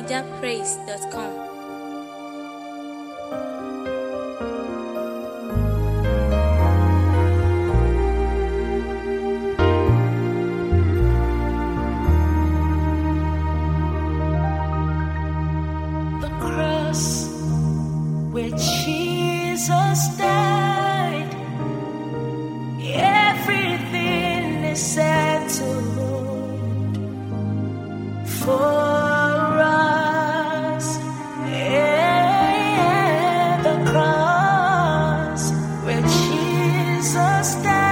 NigerPraise.com. Where Jesus died, everything is settled for us. Yeah, the cross where Jesus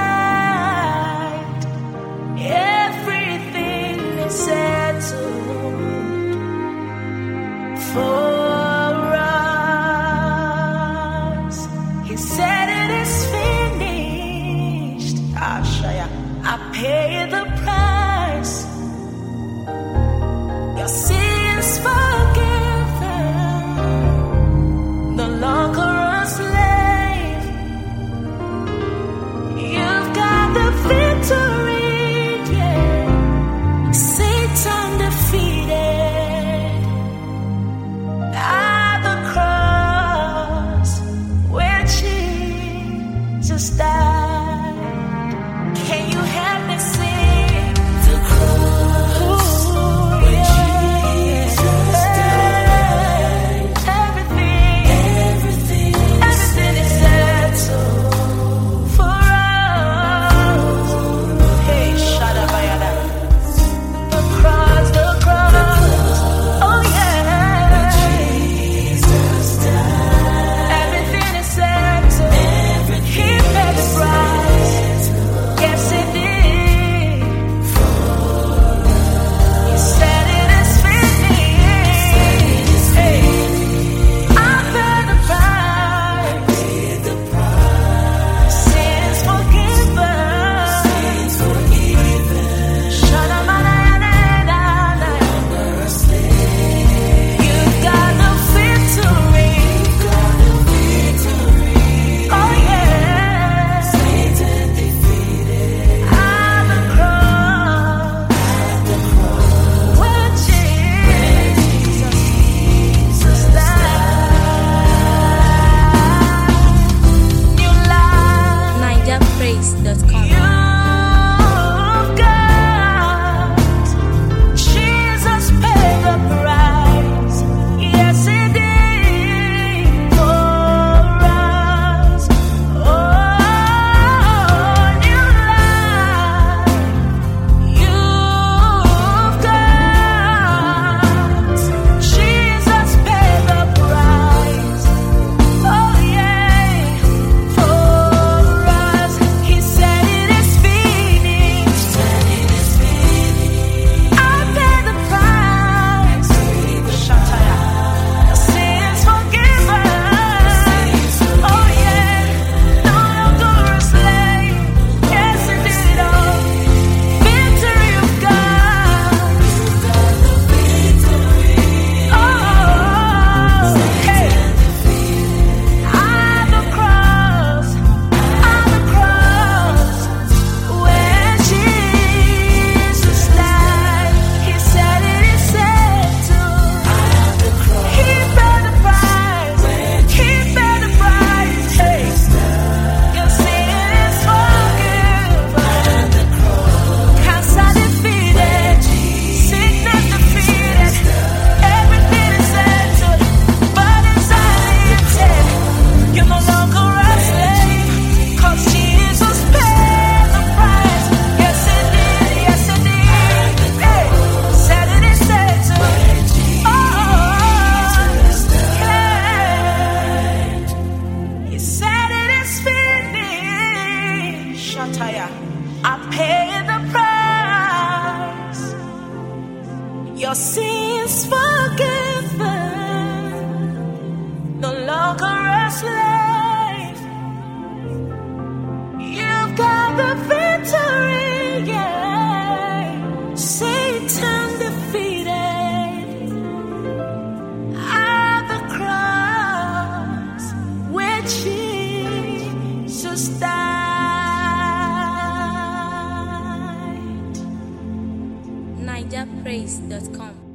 died, everything is settled for. Said it is finished. I paid the price. Your sins forgiven. No longer a slave. You've got the victory. Yeah. Satan defeated. At the cross where Jesus died. Can you help me sing? The cross where Jesus died. Everything is settled for us. Hey, Shadabayada. The cross. Oh yeah. Jesus died. Everything is settled. He paid the price. Yes, he did. He said it is finished. Hey, I paid the price. Sins forgiven. Shadamanayana. You've got the victory. Oh yeah. Satan defeated. At the cross where Jesus died. New life. NigerPraise.com. You've got Jesus paid the price. Yes, he did for us. Oh, new life. You've got Jesus paid the price. Oh yeah, for us. He said it is finished. I paid the price. Shataya. Sins forgiven. Oh yeah, no longer a slave. Yes, it did all. Victory of God. Oh, hey. At the cross where Jesus died, he said it is settled. He paid the price. He paid the price. Hey, your sin is forgiven. Cancer defeated. Sickness defeated. Everything is settled. Burdens are lifted. You're no longer a slave, 'cause Jesus paid the price. Yes, he did. Yes, he did. Hey, said it is settled. Oh, yeah. He said it is finished. Shataya. I paid the price. Your sins forgiven. No longer a slave. You've got the victory. Yeah. Satan defeated. At the cross where Jesus died. NigerPraise.com.